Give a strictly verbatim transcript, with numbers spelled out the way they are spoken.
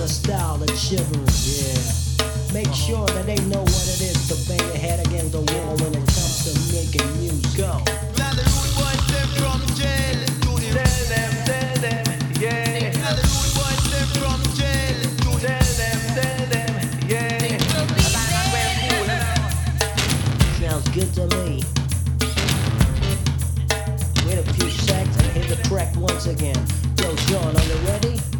a style that shivers, yeah. Make sure that they know what it is to bang your head against the wall when it comes to making music. Go. Now the rude boys them from jail. Tell them, tell them, yeah. Now the rude boys them from jail. Tell them, tell them, yeah. Sounds good to me. Wait a few seconds and hit the track once again. Yo, Sean, are you ready?